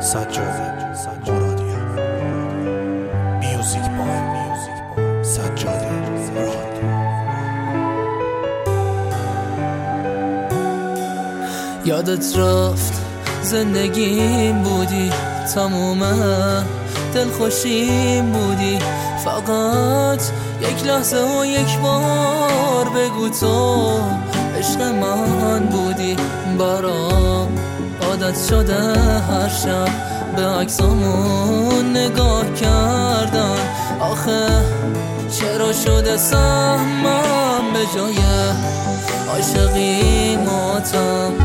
سجاد مرادیان میوزیک بای سجاد مراد. یادت رفت زندگیم بودی، تموم دلخوشیم بودی، فقط یک لحظه و یک بار بگو تو عشق من بودی. برام عادت شده هر شب به عکسامون نگاه کردن، آخه چرا شده سهمم به جای عاشقی ماتم.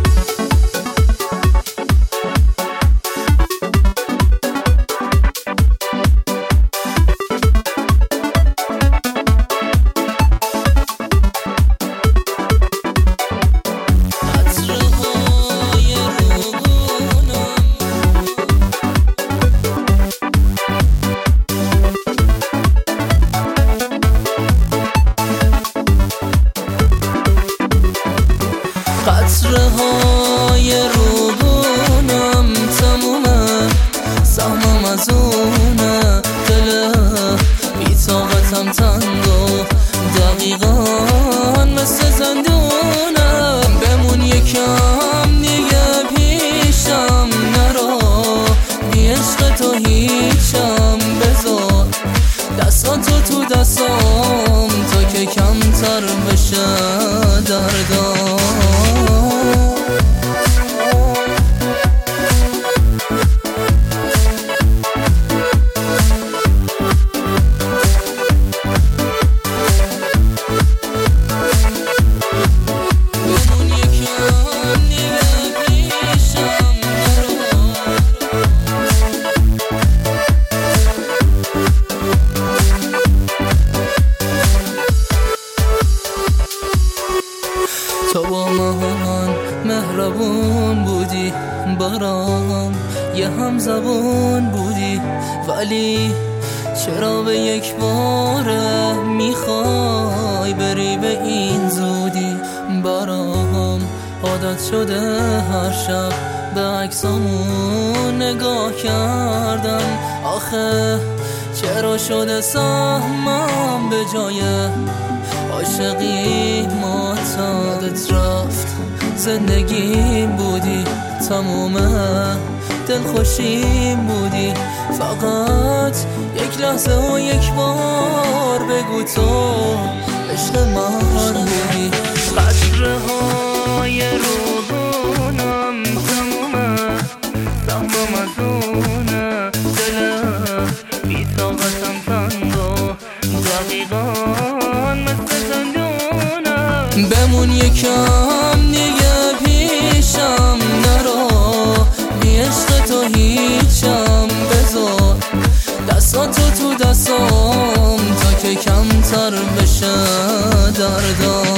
قطره های روبونم تمومه، سهمم از اونه، دل بی‌طاقتم تنگ و دقیقا مثل زندونم. بمون یکم دیگه پیشم نرو، بی عشق تو هیچم، بذار دستاتو تو دستام تا که کمتر بشه دردام. تو با من مهربون بودی، برام یه همزبون بودی، ولی چرا به یک باره میخوای بری به این زودی؟ برام عادت شده هر شب به عکسامون نگاه کردن، آخه چرا شده سهمم به جای عاشقی ماتم. یادت رفت زندگیم بودی، تموم دلخوشیم بودی، فقط یک لحظه و یک بار بگو تو عشق من بودی. قطره های روزونم تمومه، سهمم از اونه، دل بی‌طاقتم تنگ و دقیقا مثل زندونم. بمون یکم دیگه پیشم نرو، بی عشق تو هیچم، بذار دستاتو تو دستام تا که کمتر بشه دردام.